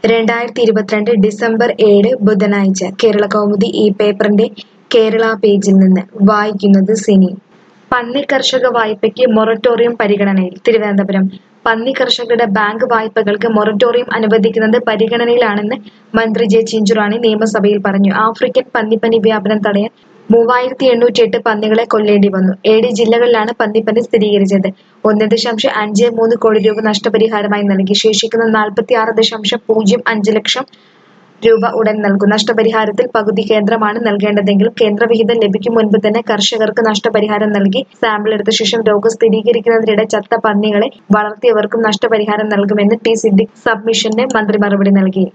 2022 December 7 ബുധനാഴ്ച കേരളകൗമുദി ഈ പേപ്പറിന്റെ കേരള പേജിൽ നിന്ന് വായിക്കുന്നത് സിനി. പന്നി കർഷക വായ്പയ്ക്ക് മൊറട്ടോറിയം പരിഗണനയിൽ. തിരുവനന്തപുരം. പന്നി കർഷകരുടെ ബാങ്ക് വായ്പകൾക്ക് മൊറട്ടോറിയം അനുവദിക്കുന്നത് പരിഗണനയിലാണെന്ന് മന്ത്രി ജെ ചിഞ്ചുറാണി നിയമസഭയിൽ പറഞ്ഞു. ആഫ്രിക്കൻ പന്നിപ്പനി വ്യാപനം തടയാൻ 3808 പന്നികളെ കൊല്ലേണ്ടി വന്നു. 7 ജില്ലകളിലാണ് പന്നിപ്പനി സ്ഥിരീകരിച്ചത്. 1.53 കോടി രൂപ നഷ്ടപരിഹാരമായി നൽകി. ശേഷിക്കുന്ന 46.05 ലക്ഷം രൂപ ഉടൻ നൽകും. നഷ്ടപരിഹാരത്തിൽ പകുതി കേന്ദ്രമാണ് നൽകേണ്ടതെങ്കിലും കേന്ദ്രവിഹിതം ലഭിക്കും മുൻപ് തന്നെ കർഷകർക്ക് നഷ്ടപരിഹാരം നൽകി. സാമ്പിൾ എടുത്ത ശേഷം രോഗം സ്ഥിരീകരിക്കുന്നതിനിടെ ചത്ത പന്നികളെ വളർത്തിയവർക്കും നഷ്ടപരിഹാരം നൽകുമെന്ന് ടി സിദ്ദിഖ് സബ്മിഷന് മന്ത്രി മറുപടി നൽകി.